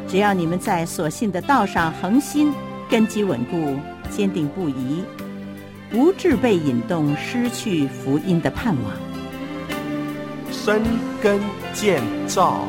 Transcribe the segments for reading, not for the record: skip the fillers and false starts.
只要你们在所信的道上恒心，根基稳固，坚定不移，不致被引动失去福音的盼望。 深耕建造。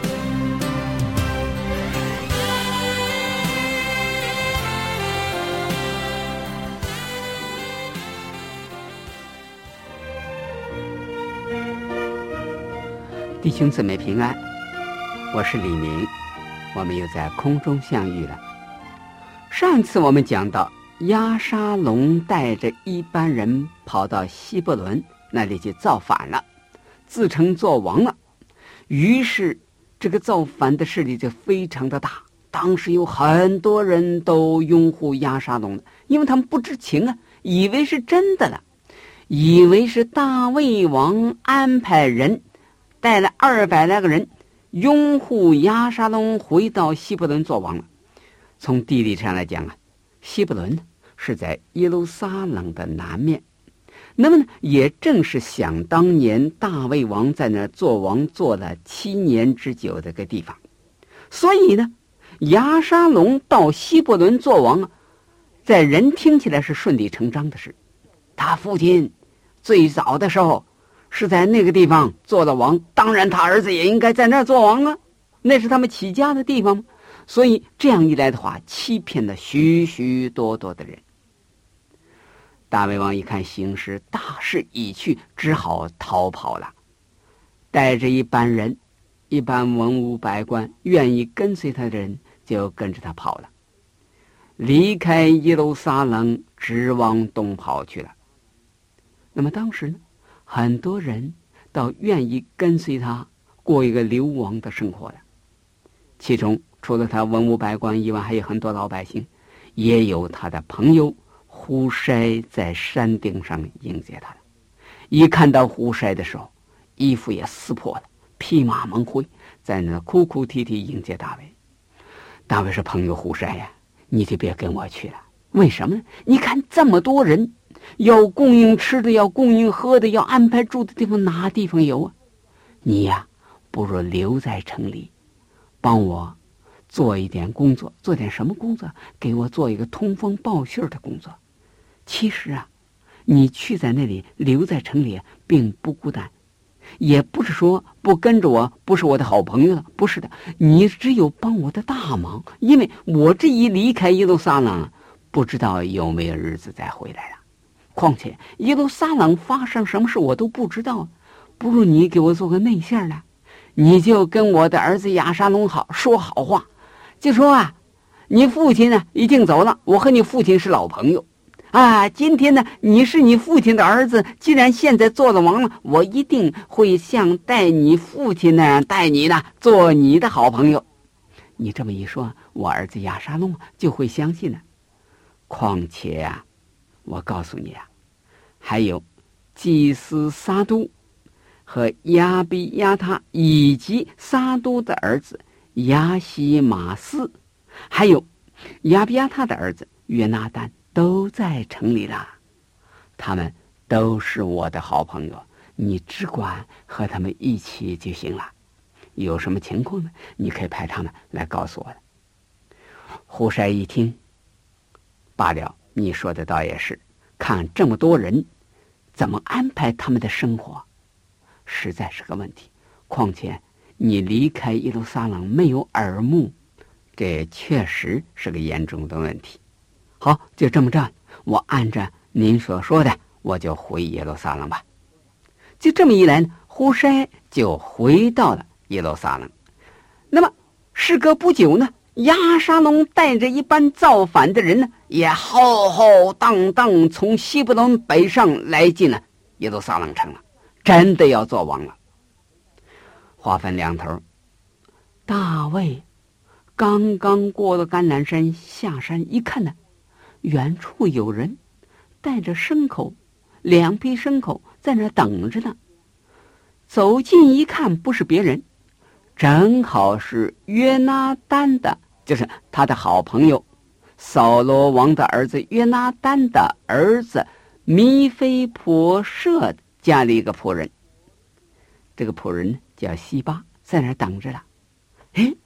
弟兄姊妹平安，我是李明，我们又在空中相遇了。上次我们讲到押沙龙带着一班人跑到希伯伦那里去造反了，自称做王了。于是这个造反的势力就非常的大，当时有很多人都拥护押沙龙，因为他们不知情啊，以为是真的了，以为是大卫王安排人带了200来个人拥护押沙龙回到希伯伦做王了。从地理上来讲啊，希伯伦是在耶路撒冷的南面，那么呢，也正是想当年大卫王在那做王做了7年之久的个地方。所以呢，押沙龙到希伯伦做王啊，在人听起来是顺理成章的事。他父亲最早的时候是在那个地方做了王，当然他儿子也应该在那儿做王啊，那是他们起家的地方嘛。所以这样一来的话，欺骗了许许多多的人。大卫王一看形势大势已去，只好逃跑了，带着一班人，一般文武百官愿意跟随他的人就跟着他跑了，离开耶路撒冷，直往东跑去了。那么当时呢，很多人倒愿意跟随他过一个流亡的生活了。其中除了他文武百官以外，还有很多老百姓，也有他的朋友户筛在山顶上迎接他了。一看到户筛的时候，衣服也撕破了，披麻蒙灰，在那哭哭啼啼迎接大卫。大卫说：“朋友户筛呀，你就别跟我去了。为什么呢？你看这么多人，要供应吃的，要供应喝的，要安排住的地方，哪地方有啊？你呀，不如留在城里，帮我做一点工作。做点什么工作？给我做一个通风报信的工作。其实啊，你去在那里，留在城里并不孤单，也不是说不跟着我不是我的好朋友了，不是的，你只有帮我的大忙。因为我这一离开耶路撒冷，不知道有没有日子再回来了。况且耶路撒冷发生什么事我都不知道，不如你给我做个内线呢，你就跟我的儿子押沙龙说好话，就说啊，你父亲呢已经走了，我和你父亲是老朋友啊。今天呢，你是你父亲的儿子，既然现在做了王了，我一定会像带你父亲那样带你呢，做你的好朋友。你这么一说，我儿子押沙龙就会相信了。况且啊，我告诉你啊，还有祭司撒都和亚比亚他以及撒都的儿子亚西马斯，还有亚比亚他的儿子约拿单都在城里了，他们都是我的好朋友，你只管和他们一起就行了。有什么情况呢，你可以派他们来告诉我的。户筛一听，罢了，你说的倒也是，看这么多人怎么安排他们的生活，实在是个问题。况且你离开耶路撒冷没有耳目，这确实是个严重的问题。好，就这么着，我按照您所说的，我就回耶路撒冷吧。就这么一来呢，户筛就回到了耶路撒冷。那么事隔不久呢，押沙龙带着一班造反的人呢，也浩浩荡荡从希伯伦北上来进了耶路撒冷城了，真的要做王了。话分两头，大卫刚刚过了橄榄山，下山一看呢，远处有人带着牲口，2匹牲口在那等着呢。走近一看，不是别人，正好是约拿单的，就是他的好朋友扫罗王的儿子约拿单的儿子米非波设家里一个仆人。这个仆人叫西巴，在那儿等着了。哎，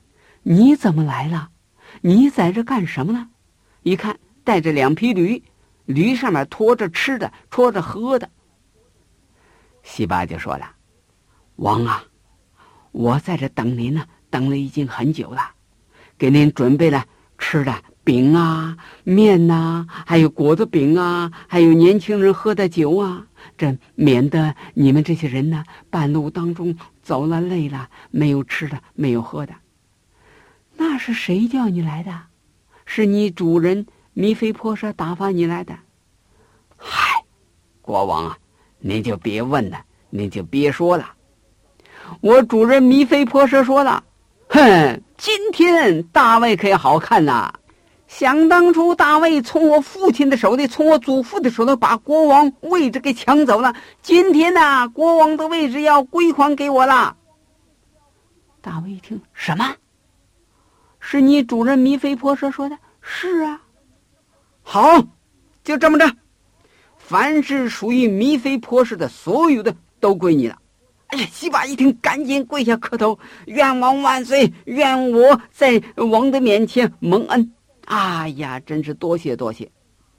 你怎么来了？你在这干什么呢？一看带着2匹驴，驴上面拖着吃的，拖着喝的。西巴就说了，王啊，我在这等您呢，等了已经很久了，给您准备了吃的饼啊、面啊，还有果子饼啊，还有年轻人喝的酒啊，这免得你们这些人呢，半路当中走了累了，没有吃的，没有喝的。那是谁叫你来的？是你主人米非波设打发你来的。嗨，国王啊，您就别问了，您就别说了。我主人米非波设说了，哼，今天大卫可好看了。想当初大卫从我父亲的手里，从我祖父的手里把国王位置给抢走了，今天呢，国王的位置要归还给我了。大卫一听，什么？是你主人米非波设说的？是啊。好，就这么着，凡是属于米非波设的所有的都归你了。哎呀，西巴一听，赶紧跪下磕头，愿王万岁，愿我在王的面前蒙恩。哎呀，真是多谢多谢。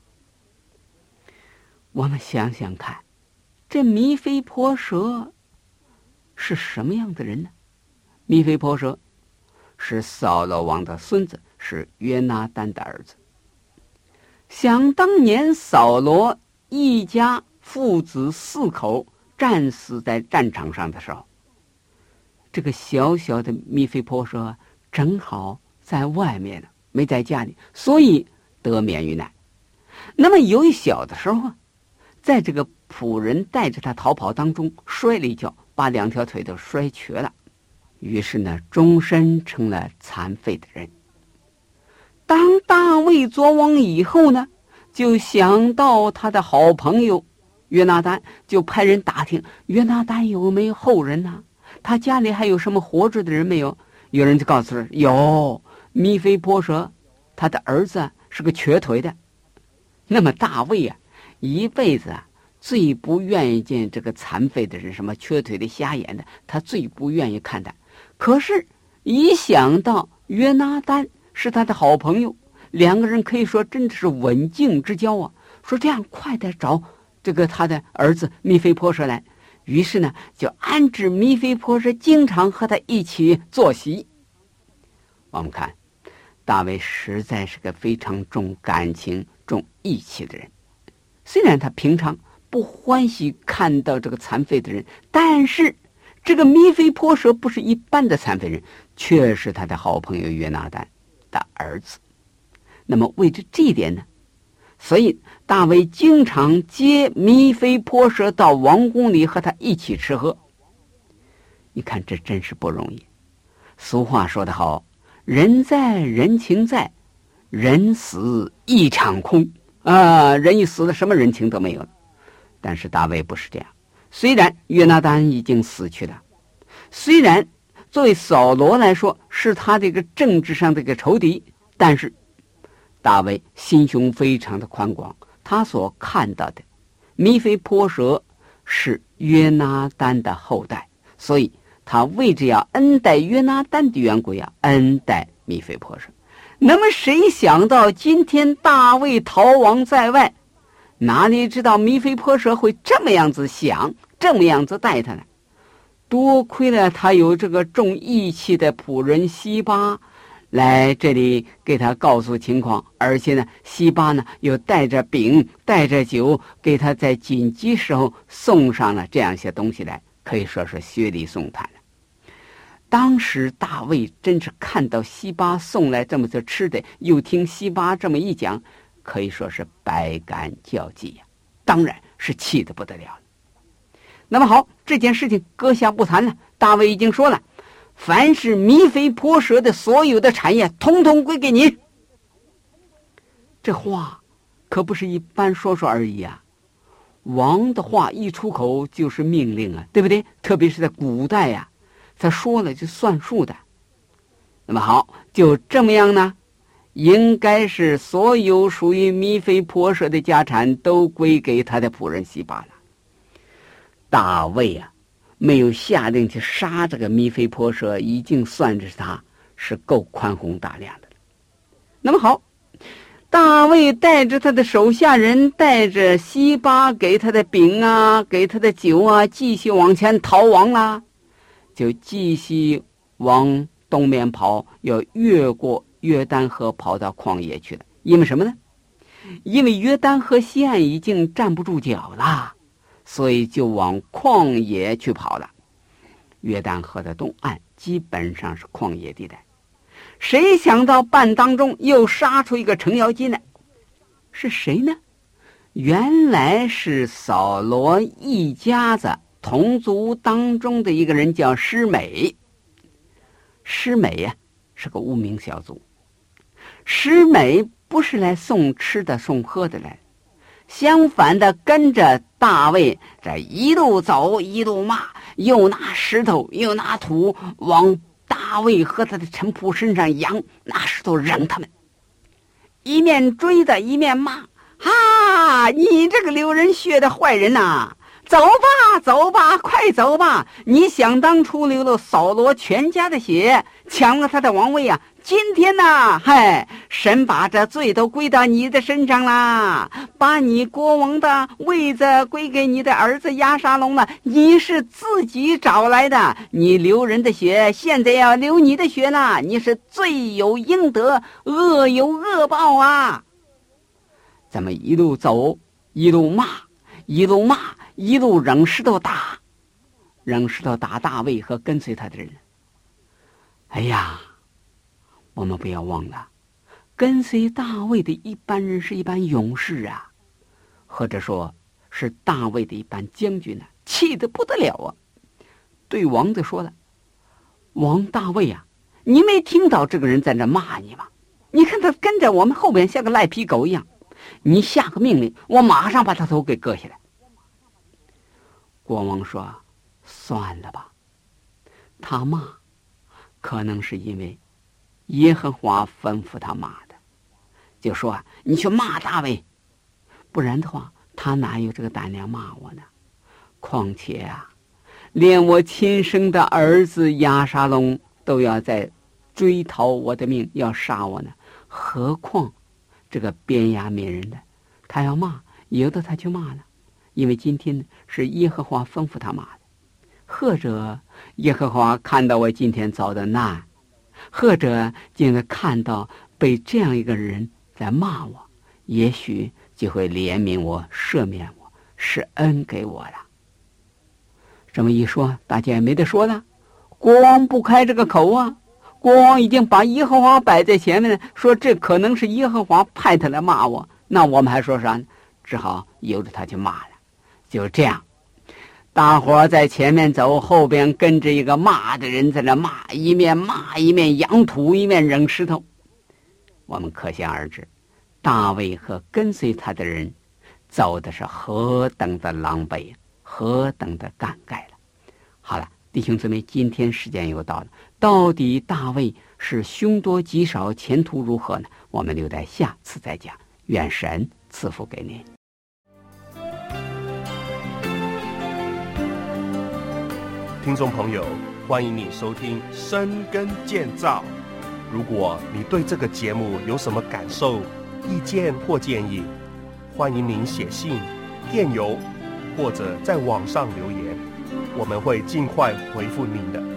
我们想想看，这米非波设是什么样的人呢？米非波设是扫罗王的孙子，是约拿单的儿子。想当年扫罗一家父子4口战死在战场上的时候，这个小小的米非波设正好在外面呢，没在家里，所以得免于难。那么由于小的时候在这个仆人带着他逃跑当中摔了一跤，把2条腿都摔瘸了，于是呢，终身成了残废的人。当大卫做王以后呢，就想到他的好朋友约拿单，就派人打听约拿单有没有后人呢？他家里还有什么活着的人没有？有人就告诉他，有米非波设，他的儿子是个瘸腿的。那么大卫啊，一辈子啊最不愿意见这个残废的人，什么瘸腿的、瞎眼的，他最不愿意看待。可是一想到约拿单是他的好朋友，2个人可以说真的是刎颈之交啊，说这样快点找这个他的儿子米非波设来。于是呢，就安置米非波设经常和他一起坐席。我们看大卫实在是个非常重感情、重义气的人。虽然他平常不欢喜看到这个残废的人，但是这个米非波设不是一般的残废人，却是他的好朋友约拿单的儿子。那么为着这一点呢，所以大卫经常接米非波设到王宫里和他一起吃喝。你看这真是不容易。俗话说得好，人在人情在，人死一场空啊！人一死了，什么人情都没有了。但是大卫不是这样，虽然约拿单已经死去了，虽然作为扫罗来说是他这个政治上的一个仇敌，但是大卫心胸非常的宽广，他所看到的米非波设是约拿单的后代，所以他为着要恩待约拿单的缘故要恩待米非波设。那么谁想到今天大卫逃亡在外，哪里知道米非波设会这么样子想，这么样子待他呢？多亏了他有这个重义气的仆人西巴来这里给他告诉情况，而且呢，西巴呢又带着饼带着酒给他在紧急时候送上了这样一些东西来，可以说是雪里送炭了。当时大卫真是看到西巴送来这么些吃的，又听西巴这么一讲，可以说是百感交集呀，当然是气得不得了了。那么好，这件事情搁下不谈了，大卫已经说了，凡是米非波设的所有的产业统统归给你。这话可不是一般说说而已啊，王的话一出口就是命令啊，对不对？特别是在古代啊，他说了就算数的。那么好，就这么样呢，应该是所有属于米非波设的家产都归给他的仆人西巴了。大卫啊，没有下令去杀这个米非波设，已经算是他是够宽宏大量的。那么好，大卫带着他的手下人，带着西巴给他的饼啊，给他的酒啊，继续往前逃亡啦，就继续往东面跑，要越过约旦河跑到旷野去了。因为什么呢？因为约旦河西岸已经站不住脚了，所以就往旷野去跑了。约旦河的东岸基本上是旷野地带，谁想到半当中又杀出一个程咬金来，是谁呢？原来是扫罗一家子同族当中的一个人，叫施美。施美呀，是个无名小卒。施美不是来送吃的送喝的来，相反的跟着大卫这一路走一路骂，又拿石头又拿土往大卫和他的臣仆身上扬，拿石头扔他们，一面追着一面骂：哈，你这个流人血的坏人呐，走吧走吧，快走吧，你想当初流了扫罗全家的血，抢了他的王位啊，今天呐，嗨，神把这罪都归到你的身上啦，把你国王的位子归给你的儿子押沙龙了，你是自己找来的，你流人的血，现在要流你的血了，你是罪有应得，恶有恶报啊。咱们一路走一路骂，一路骂，一路扔石头打，扔石头打大卫和跟随他的人。哎呀，我们不要忘了，跟随大卫的一般人是一般勇士啊，或者说是大卫的一般将军啊，气得不得了啊。对王就说了：王大卫啊，你没听到这个人在那骂你吗？你看他跟着我们后边像个赖皮狗一样，你下个命令，我马上把他头给割下来。国王说：算了吧，他骂可能是因为耶和华吩咐他骂的，就说你去骂大卫，不然的话他哪有这个胆量骂我呢？况且啊，连我亲生的儿子押沙龙都要在追讨我的命，要杀我呢，何况这个便雅悯人的，他要骂，由得他去骂呢，因为今天是耶和华吩咐他骂的。或者耶和华看到我今天遭的难，或者竟然看到被这样一个人在骂我，也许就会怜悯我，赦免我，施恩给我了。这么一说，大家也没得说了，国王不开这个口啊，国王已经把耶和华摆在前面，说这可能是耶和华派他来骂我，那我们还说啥呢？只好由着他去骂了。就这样，大伙在前面走，后边跟着一个骂的人在那骂，一面骂一面扬土，一面扔石头。我们可想而知，大卫和跟随他的人走的是何等的狼狈，何等的感慨了。好了，弟兄姊妹，今天时间又到了，到底大卫是凶多吉少，前途如何呢？我们留待下次再讲。愿神赐福给您。 听众朋友，欢迎你收听深耕建造。如果你对这个节目有什么感受、意见或建议，欢迎您写信、电邮或者在网上留言，我们会尽快回复您的。